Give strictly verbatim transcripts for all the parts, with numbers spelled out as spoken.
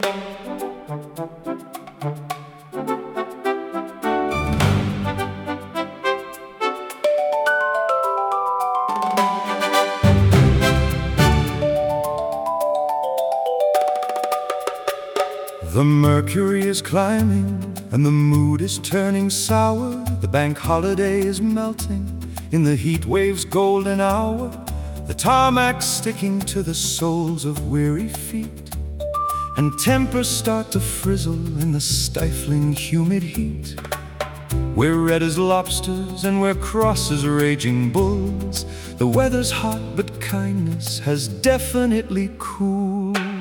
The mercury is climbing and the mood is turning sour. The bank holiday is melting in the heat wave's golden hour. The tarmac's sticking to the soles of weary feet, and tempers start to frizzle in the stifling humid heat. We're red as lobsters and we're cross as raging bulls. The weather's hot but kindness has definitely cooled.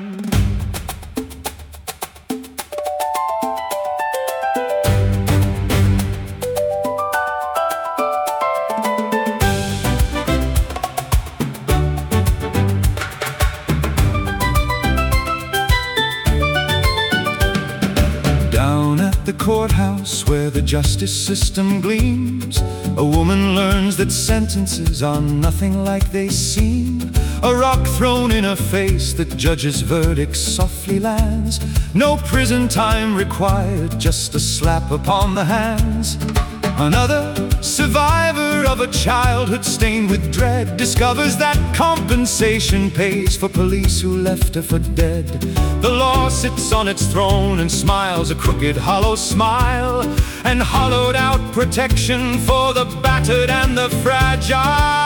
Down at the courthouse where the justice system gleams, a woman learns that sentences are nothing like they seem. A rock thrown in her face, the judge's verdict softly lands. No prison time required, just a slap upon the hands. Another survivor of a childhood stained with dread discovers that compensation pays for police who left her for dead. The law sits on its throne and smiles a crooked, hollow smile, and hollowed out protection for the battered and the fragile.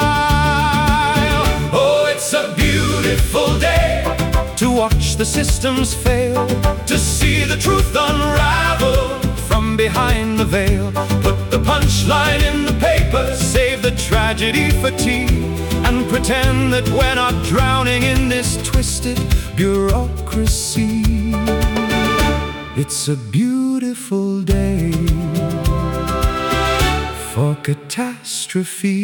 Oh, it's a beautiful day to watch the systems fail, to see the truth unravel from behind the veil. Put the punchline in the paper, save the tragedy for tea, and pretend that we're not drowning in this twisted bureaucracy. It's a beautiful day for catastrophe.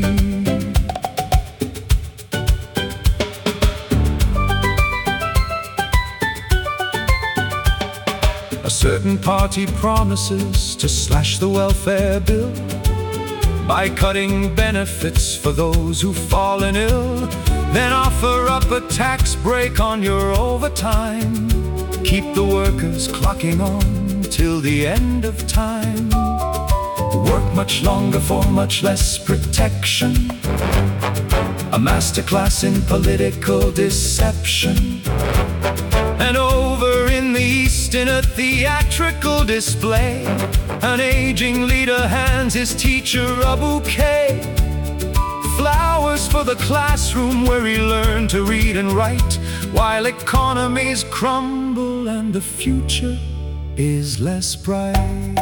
A certain party promises to slash the welfare bill by cutting benefits for those who've fallen ill. Then offer up a tax break on your overtime. Keep the workers clocking on till the end of time. Work much longer for much less protection. A masterclass in political deception. And over in the East, in a theatrical display, an aging leader hands his teacher a bouquet. Flowers for the classroom where he learned to read and write, while economies crumble and the future is less bright.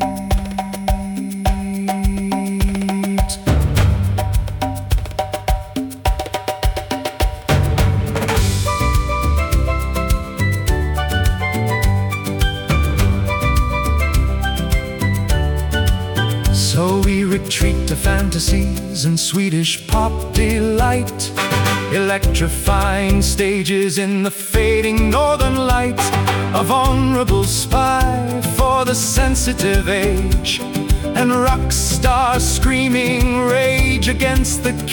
So we retreat to fantasies and Swedish pop delight, electrifying stages in the fading northern light. A vulnerable spy for the sensitive age, and rock stars screaming rage against the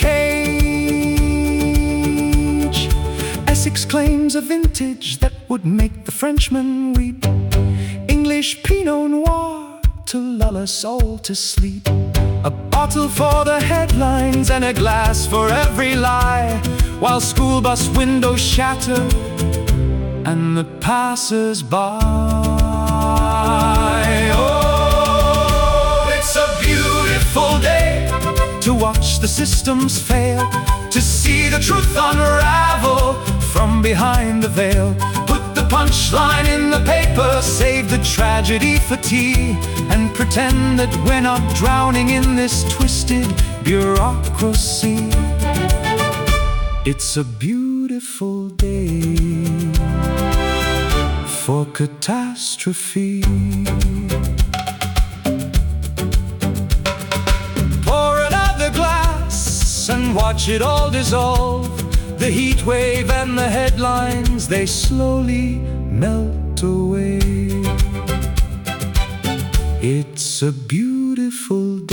cage. Essex claims a vintage that would make the Frenchman weep. English Pinot Noir to lull us all to sleep. A bottle for the headlines and a glass for every lie, while school bus windows shatter and the passers-by. Oh, it's a beautiful day to watch the systems fail, to see the truth unravel from behind the veil. Put the punchline in the paper, save the tragedy for tea, and pretend that we're not drowning in this twisted bureaucracy. It's a beautiful day for catastrophe. Pour another glass and watch it all dissolve. The heat wave and the headlines, they slowly melt away. It's a beautiful day